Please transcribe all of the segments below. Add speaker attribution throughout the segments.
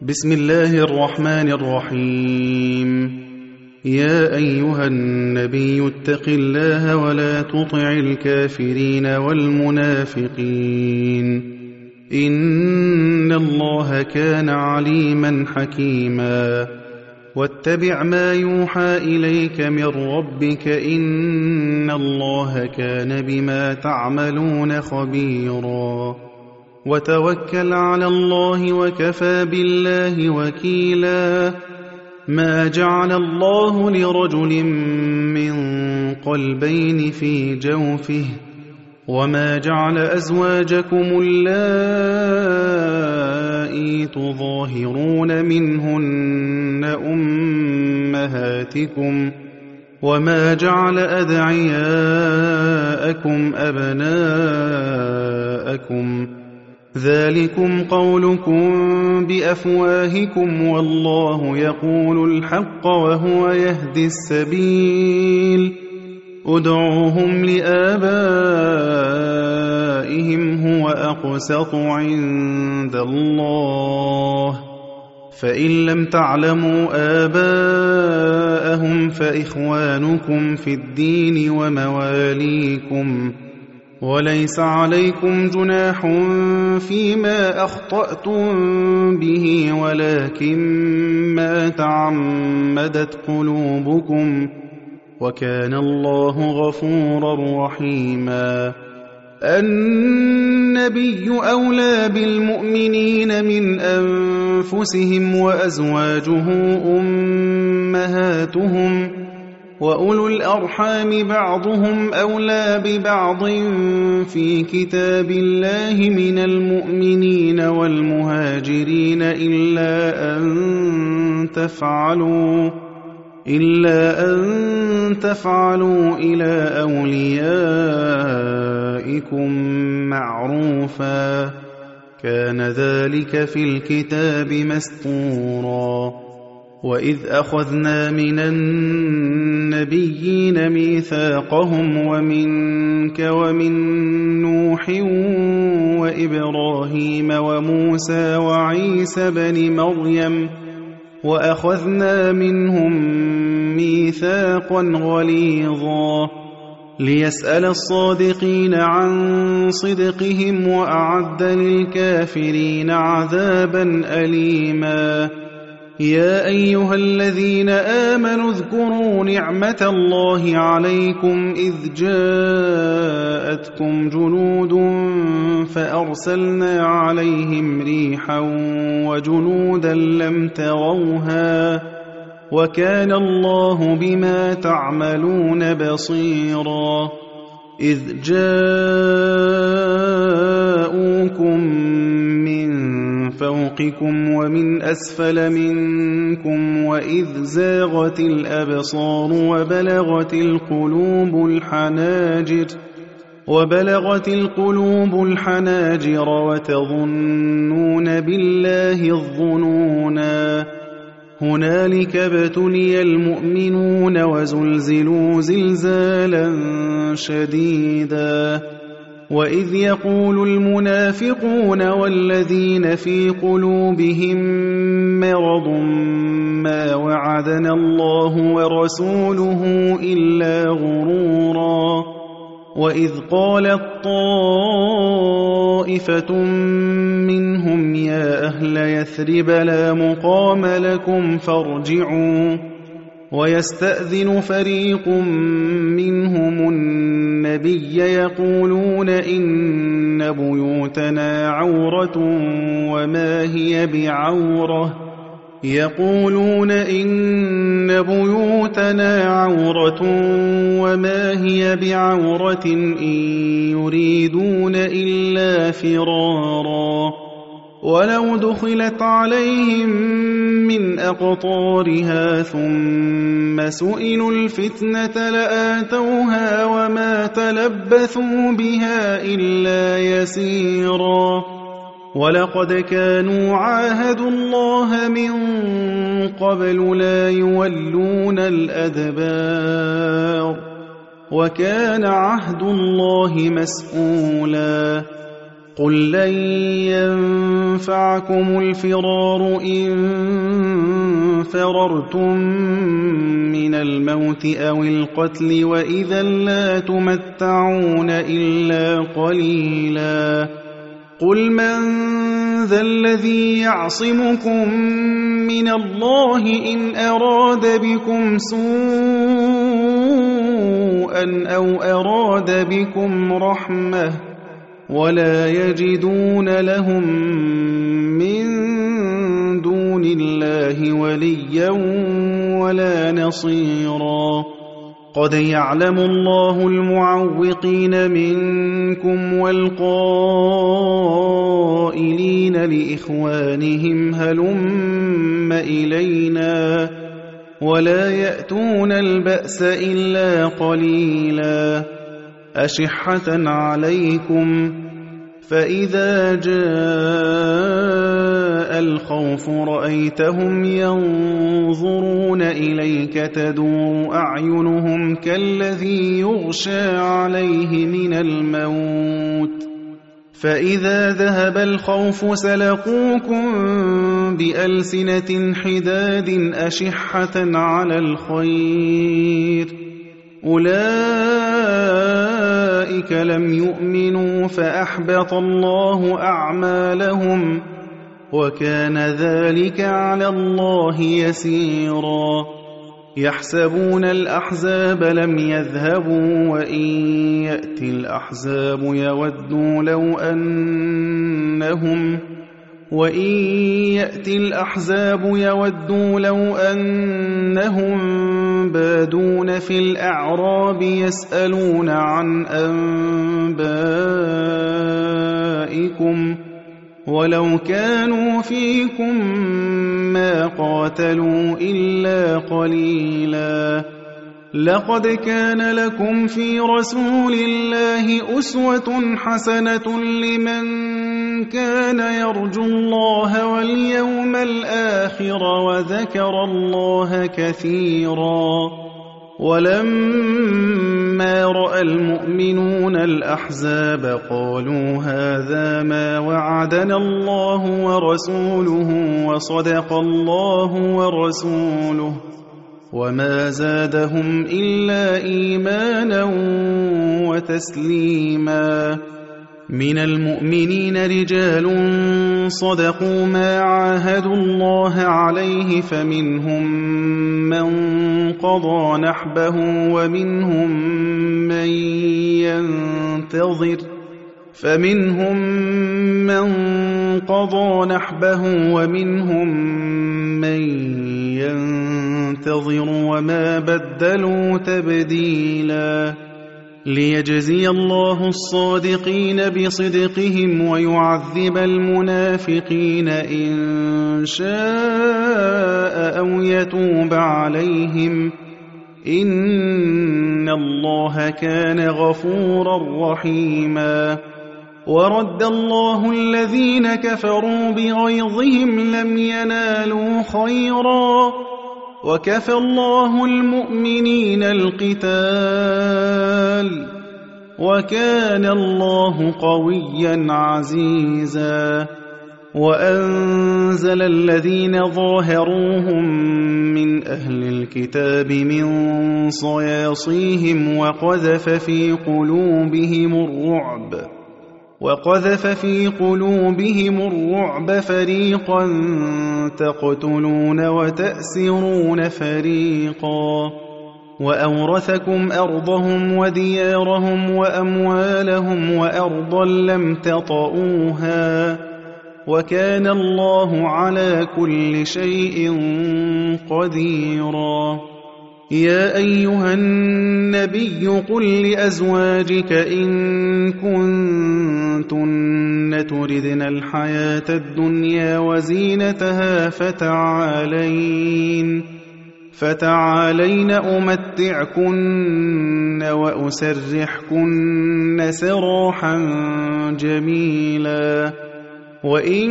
Speaker 1: بسم الله الرحمن الرحيم. يا أيها النبي اتق الله ولا تطع الكافرين والمنافقين إن الله كان عليما حكيما. واتبع ما يوحى إليك من ربك إن الله كان بما تعملون خبيرا. وتوكل على الله وكفى بالله وكيلا. ما جعل الله لرجل من قلبين في جوفه وما جعل أزواجكم اللائي تظاهرون منهن أمهاتكم وما جعل أدعياءكم أبناءكم ذلكم قولكم بأفواهكم والله يقول الحق وهو يهدي السبيل. ادعوهم لآبائهم هو أقسط عند الله فإن لم تعلموا آباءهم فإخوانكم في الدين ومواليكم وليس عليكم جناح فيما أخطأتم به ولكن ما تعمدت قلوبكم وكان الله غفورا رحيما. النبي أولى بالمؤمنين من أنفسهم وأزواجه أمهاتهم وأولو الأرحام بعضهم أولى ببعض في كتاب الله من المؤمنين والمهاجرين إلا أن تفعلوا إلى أوليائكم معروفا كان ذلك في الكتاب مسطورا. وإذ أخذنا من النبيين ميثاقهم ومنك ومن نوح وإبراهيم وموسى وعيسى بن مريم وأخذنا منهم ميثاقا غليظا ليسأل الصادقين عن صدقهم وأعد للكافرين عذابا أليما. يا أيها الذين آمنوا اذكروا نعمة الله عليكم إذ جاءتكم جنود فأرسلنا عليهم ريحا وجنودا لم تروها وكان الله بما تعملون بصيرا. إذ جاءوكم من فوقكم ومن أسفل منكم وإذ زاغت الأبصار وبلغت القلوب الحناجر وتظنون بالله الظنونا. هنالك ابتلي المؤمنون وزلزلوا زلزالا شديدا. وإذ يقول المنافقون والذين في قلوبهم مرض ما وعدنا الله ورسوله إلا غرورا. وإذ قالت طائفة منهم يا أهل يثرب لا مقام لكم فارجعوا ويستأذن فريق منهم النبي يقولون إن بيوتنا عورة وما هي بعورة إن يريدون إلا فرارا. ولو دخلت عليهم من أقطارها ثم سئلوا الفتنة لآتوها وما تلبثوا بها إلا يسيرا. ولقد كانوا عاهدوا الله من قبل لا يولون الأدبار وكان عهد الله مسئولا. قل لن ينفعكم الفرار إن فررتم من الموت أو القتل وإذا لا تمتعون إلا قليلا قل من ذا الذي يعصمكم من الله إن أراد بكم سوءا أو أراد بكم رحمة ولا يجدون لهم من دون الله وليا ولا نصيرا قد يعلم الله المعوقين منكم والقائلين لإخوانهم هلم إلينا ولا يأتون البأس إلا قليلا أشحة عليكم فإذا جاء الخوف رأيتهم ينظرون إليك تدور أعينهم كالذي يغشى عليه من الموت فإذا ذهب الخوف سلقوكم بألسنة حداد أشحة على الخير أولئك لم يؤمنوا فأحبط الله أعمالهم وكان ذلك على الله يسيرا يحسبون الأحزاب لم يذهبوا وإن يأتي الأحزاب يودوا لو أنهم بادون في الأعراب يسألون عن أنبائكم ولو كانوا فيكم ما قاتلوا إلا قليلا لقد كان لكم في رسول الله أسوة حسنة لمن كان يرجو الله واليوم الآخر وذكر الله كثيرا ولما رأى المؤمنون الأحزاب قالوا هذا ما وعدنا الله ورسوله وصدق الله ورسوله وما زادهم إلا إيمانا وتسليما من المؤمنين رجال صدقوا ما عاهدوا الله عليه فمنهم من قضى نحبه ومنهم من ينتظر وما بدلوا تبديلا ليجزي الله الصادقين بصدقهم ويعذب المنافقين إن شاء أو يتوب عليهم إن الله كان غفورا رحيما ورد الله الذين كفروا بغيظهم لم ينالوا خيرا وكفى الله المؤمنين القتال وكان الله قويا عزيزا وأنزل الذين ظاهروهم من أهل الكتاب من صياصيهم وقذف في قلوبهم الرعب فريقا تقتلون وتأسرون فريقا وأورثكم أرضهم وديارهم وأموالهم وأرضا لم تطئوها وكان الله على كل شيء قديرا يا أيها النبي قل لأزواجك إن كنتن تردن الحياة الدنيا وزينتها فتعالين أمتعكن وأسرحكن سراحا جميلا وإن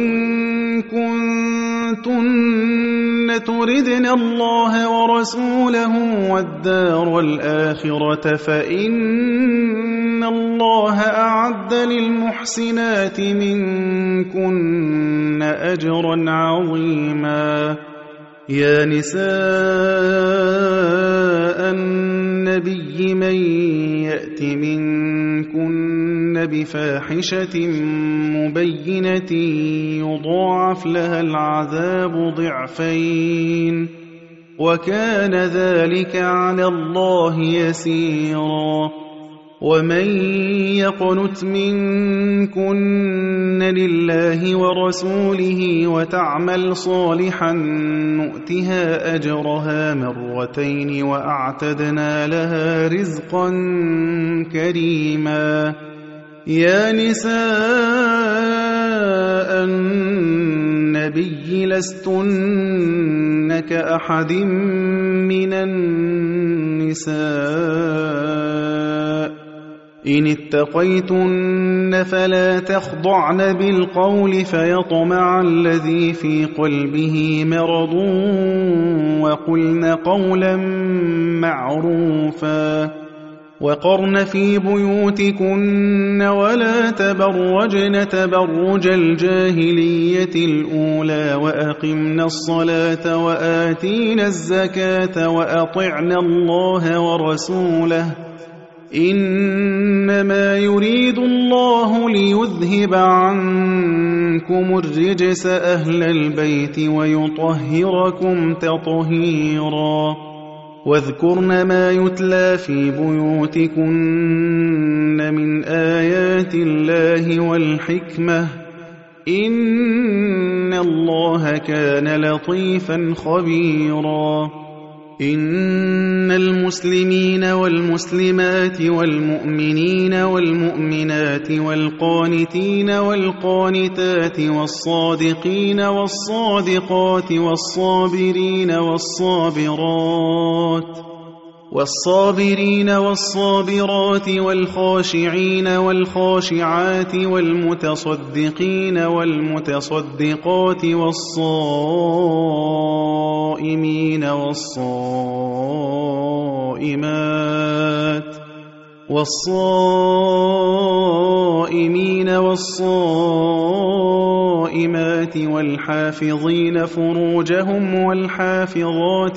Speaker 1: كنتن تردن الله ورسوله والدار الآخرة فإن إِنَّ اللَّهَ أَعَدَّ لِلْمُحْسِنَاتِ مِنكُنَّ أَجْرًا عَظِيمًا. يا نساء النبي من يأت منكن بفاحشة مبينة يضاعف لها العذاب ضعفين وكان ذلك على الله يسيرا. ومن يقنت منكن لله ورسوله وتعمل صالحا نؤتها أجرها مرتين وأعتدنا لها رزقا كريما. يا نساء النبي لستن كأحد من النساء إن اتقيتن فلا تخضعن بالقول فيطمع الذي في قلبه مرض وقلن قولا معروفا. وقرن في بيوتكن ولا تبرجن تبرج الجاهلية الأولى وأقمن الصلاة وآتينا الزكاة وأطعن الله ورسوله إنما يريد الله ليذهب عنكم الرجس أهل البيت ويطهركم تطهيرا. واذكرن ما يتلى في بيوتكن من آيات الله والحكمة إن الله كان لطيفا خبيرا. إن المسلمين والمسلمات والمؤمنين والمؤمنات والقانتين والقانتات والصادقين والصادقات والصابرين والصابرات والخاشعين والخاشعات والمتصدقين والمتصدقات والصائمين والصائمات والحافظين فروجهم والحافظات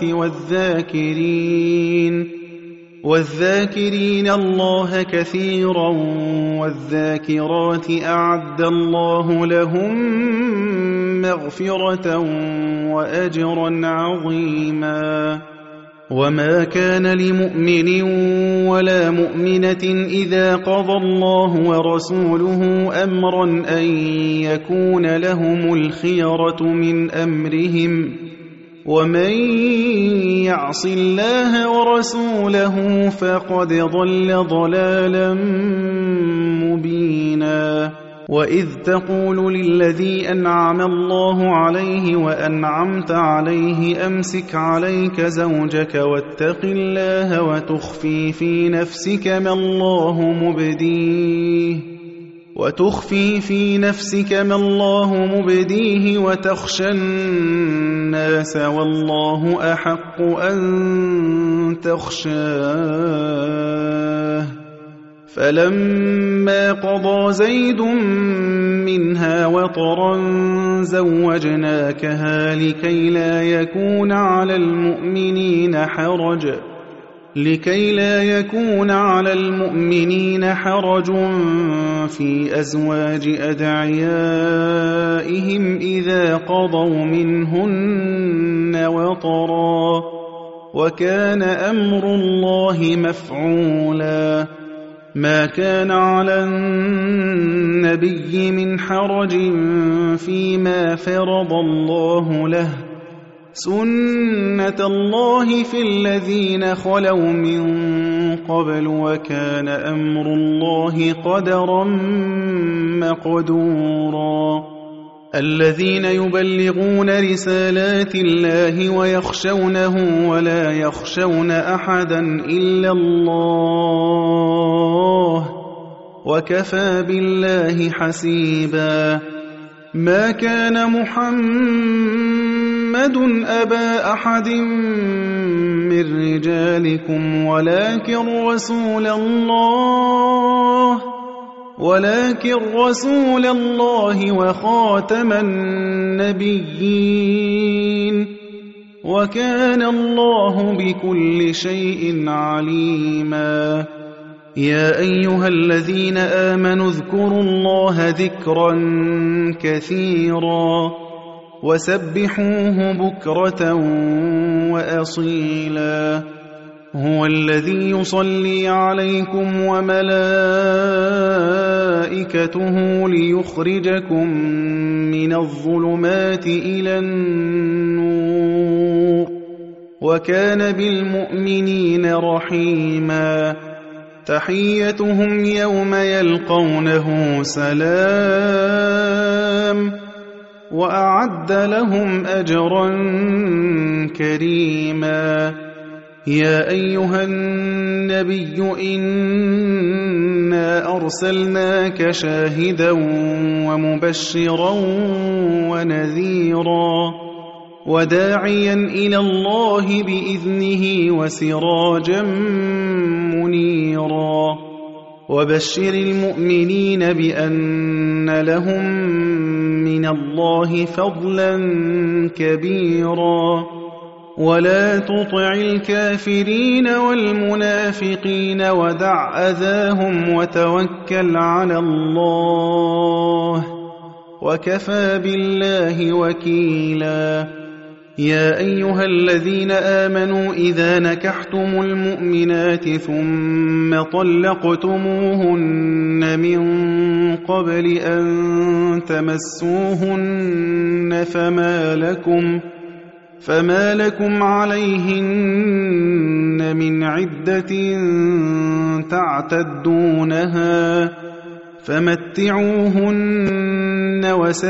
Speaker 1: والذاكرين الله كثيرا والذاكرات أعد الله لهم مغفرة وأجرا عظيما. وما كان لمؤمن ولا مؤمنة إذا قضى الله ورسوله أمرا أن يكون لهم الخيرة من أمرهم ومن يعص الله ورسوله فقد ضل ضلالا مبينا. وإذ تقول للذي أنعم الله عليه وأنعمت عليه أمسك عليك زوجك واتق الله وتخفي في نفسك ما الله مبديه وتخشى الناس والله أحق أن تخشاه. فلما قضى زيد منها وطرا زوجناكها لكي لا يكون على المؤمنين حرج في أزواج أدعيائهم إذا قضوا منهن وطرا وكان أمر الله مفعولا. ما كان على النبي من حرج فيما فرض الله له سنة الله في الذين خلوا من قبل وكان أمر الله قدرا مقدورا. الذين يبلغون رسالات الله ويخشونه ولا يخشون أحدا إلا الله وكفى بالله حسيبا. ما كان محمد محمد أبا أحد من رجالكم ولكن رسول الله وخاتم النبيين وكان الله بكل شيء عليما. يا أيها الذين آمنوا اذكروا الله ذكرا كثيرا وسبحوه بكرة وأصيلا. هو الذي يصلي عليكم وملائكته ليخرجكم من الظلمات إلى النور وكان بالمؤمنين رحيما. تحيتهم يوم يلقونه سلام وأعد لهم أجرا كريما. يا أيها النبي إنا أرسلناك شاهدا ومبشرا ونذيرا وداعيا إلى الله بإذنه وسراجا منيرا. وبشر المؤمنين بأن لهم من الله فضلا كبيرا. ولا تطع الكافرين والمنافقين ودع أذاهم وتوكل على الله وكفى بالله وكيلا. يا أيها الذين آمنوا إذا نكحتم المؤمنات ثم طلقتموهن من قبل أن تمسوهن فما لكم عليهن من عدة تعتدونها فمتعوهن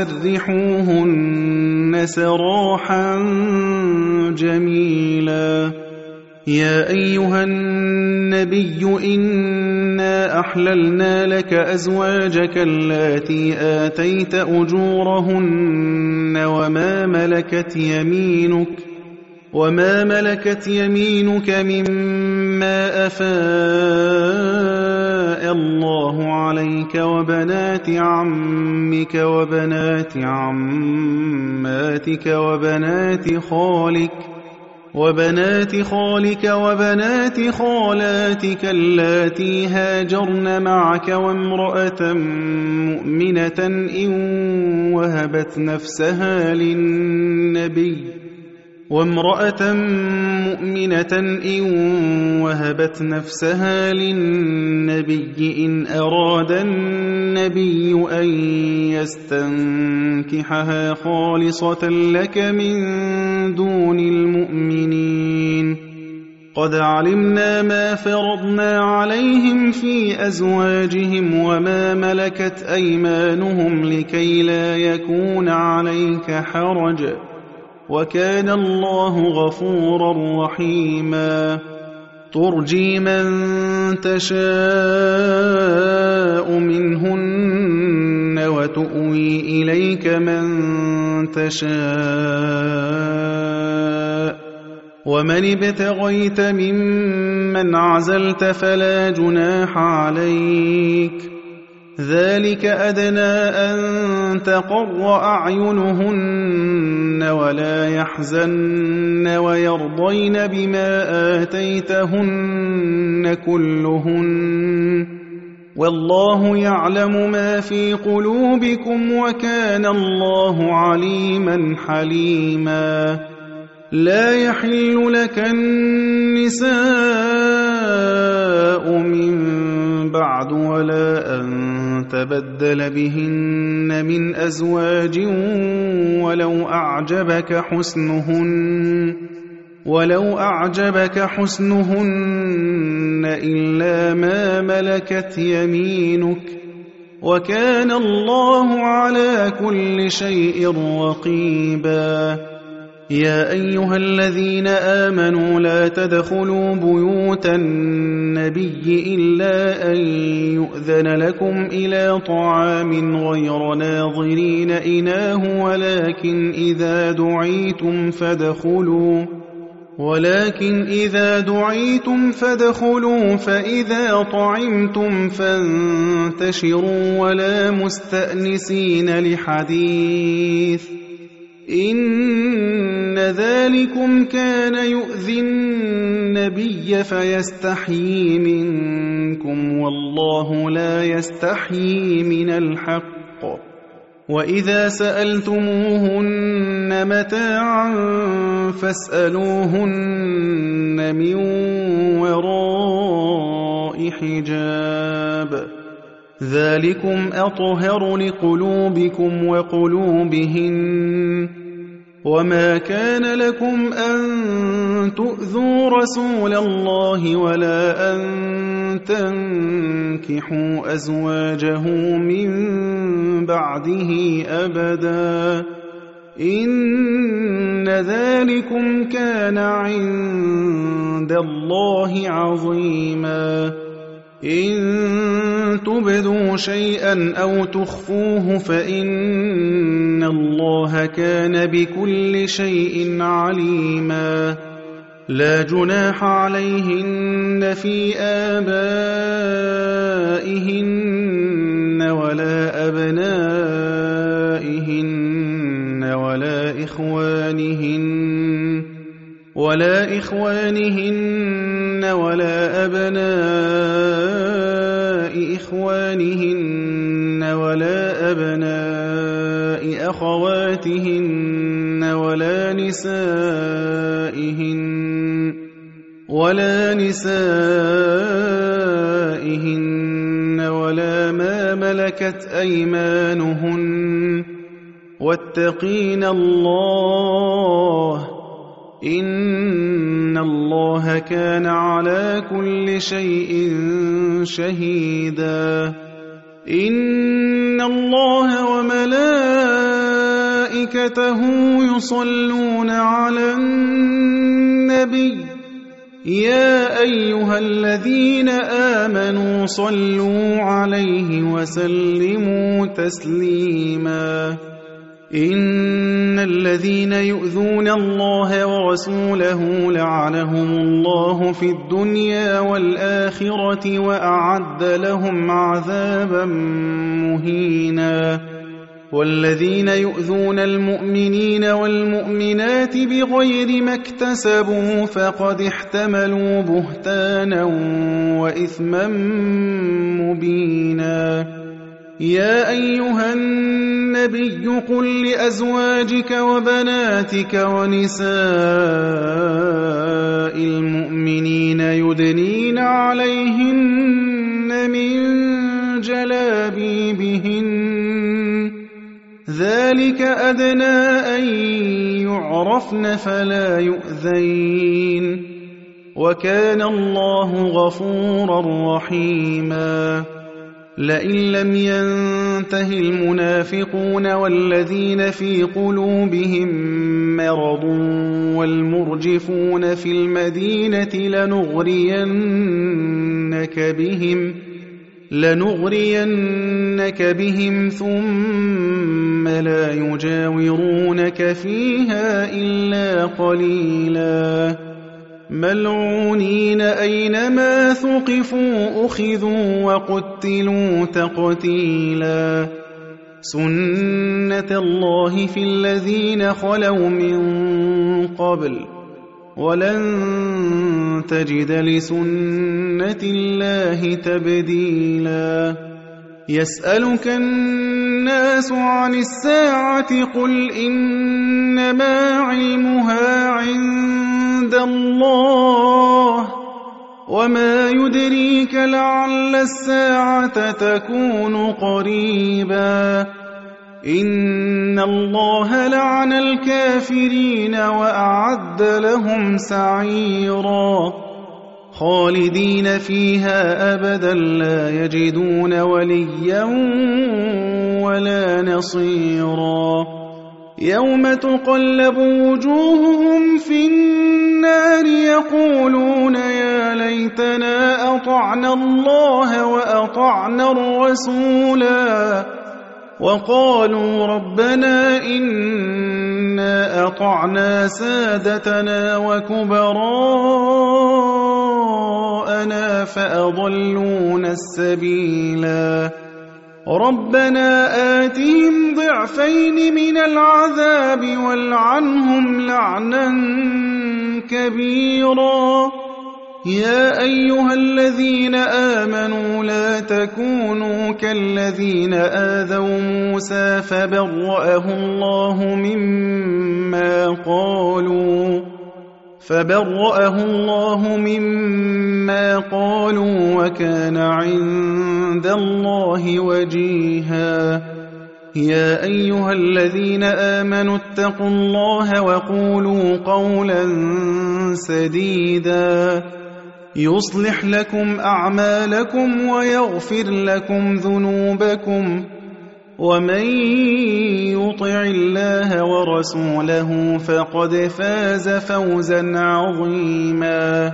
Speaker 1: وسرحوهن سراحا جميلا. يا أيها النبي إنا أحللنا لك أزواجك اللاتي آتيت أجورهن وما ملكت يمينك مما أفاء الله عليك وبنات عمك وبنات عماتك وبنات خالك وبنات خالاتك اللاتي هاجرن معك وامرأة مؤمنة إن وهبت نفسها للنبي إن أراد النبي أن يستنكحها خالصة لك من دون المؤمنين. قد علمنا ما فرضنا عليهم في أزواجهم وما ملكت أيمانهم لكي لا يكون عليك حرج وكان الله غفورا رحيما. ترجي من تشاء منهن وتؤوي إليك من تشاء ومن ابتغيت ممن عزلت فلا جناح عليك. ذلك أدنى أن تقر أعينهن ولا يحزن ويرضين بما آتيتهن كلهن والله يعلم ما في قلوبكم وكان الله عليما حليما. لا يحل لك النساء من بعد ولا أن تبدل بهن من أزواج ولو أعجبك حسنهن إلا ما ملكت يمينك وكان الله على كل شيء رقيبا. يا أيها الذين آمنوا لا تدخلوا بيوت النبي إلا أن يؤذن لكم إلى طعام غير ناظرين إناه ولكن إذا دعيتم فادخلوا فإذا طعمتم فانتشروا ولا مستأنسين لحديث إن ذلكم كان يؤذي النبي فيستحيي منكم والله لا يستحيي من الحق وإذا سألتموهن متاعا فاسألوهن من وراء حجاب ذلكم أطهر لقلوبكم وقلوبهن وما كان لكم أن تؤذوا رسول الله ولا أن تنكحوا أزواجه من بعده أبدا إن ذلكم كان عند الله عظيما إن تبدوا شيئا أو تخفوه فإن الله كان بكل شيء عليما لا جناح عليهن في آبائهن ولا أبنائهن ولا إخوانهن ولا أبناء إخوانهن ولا أبناء أخواتهن ولا نسائهن ولا ما ملكت أيمانهن واتقين الله إن الله كان على كل شيء شهيدا إن الله وملائكته يصلون على النبي يا أيها الذين آمنوا صلوا عليه وسلموا تسليما إن الذين يؤذون الله ورسوله لعنهم الله في الدنيا والآخرة وأعد لهم عذابا مهينا والذين يؤذون المؤمنين والمؤمنات بغير ما اكتسبوا فقد احتملوا بهتانا وإثما مبينا يا أيها النبي قل لأزواجك وبناتك ونساء المؤمنين يدنين عليهن من جلابيبهن ذلك أدنى أن يعرفن فلا يؤذين وكان الله غفورا رحيما لئن لم ينته المنافقون والذين في قلوبهم مرض والمرجفون في المدينة لنغرينك بهم ثم لا يجاورونك فيها إلا قليلا ملعونين أينما ثقفوا أخذوا وقتلوا تقتيلا سنة الله في الذين خلوا من قبل ولن تجد لسنة الله تبديلا يسألك الناس عن الساعة قل إنما علمها عند الله وما يدريك لعل الساعة تكون قريبا إن الله لعن الكافرين وأعد لهم سعيرا خالدين فيها أبدا لا يجدون وليا ولا نصيرا يوم تقلب وجوههم في النار يقولون يا ليتنا أطعنا الله وأطعنا الرسولا وقالوا ربنا إنا أطعنا سادتنا وكبراءنا فأضلونا السبيلا ربنا آتهم ضعفين من العذاب والعنهم لعنا كبيرا يا أيها الذين آمنوا لا تكونوا كالذين آذوا موسى فبرأه الله مما قالوا وكان عند الله وجيها يا أيها الذين آمنوا اتقوا الله وقولوا قولا سديدا يصلح لكم أعمالكم ويغفر لكم ذنوبكم ومن يطع الله ورسوله فقد فاز فوزا عظيما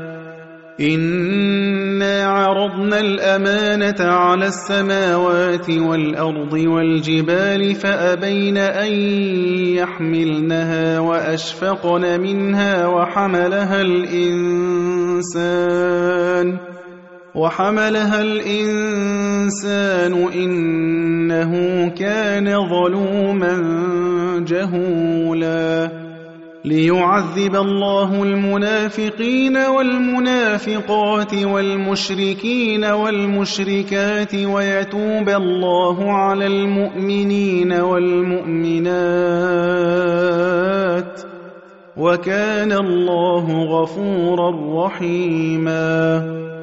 Speaker 1: إنا عرضنا الأمانة على السماوات والأرض والجبال فأبين أن يحملنها وأشفقن منها وحملها الإنسان إنه كان ظلوما جهولا ليعذب الله المنافقين والمنافقات والمشركين والمشركات ويتوب الله على المؤمنين والمؤمنات وكان الله غفورا رحيما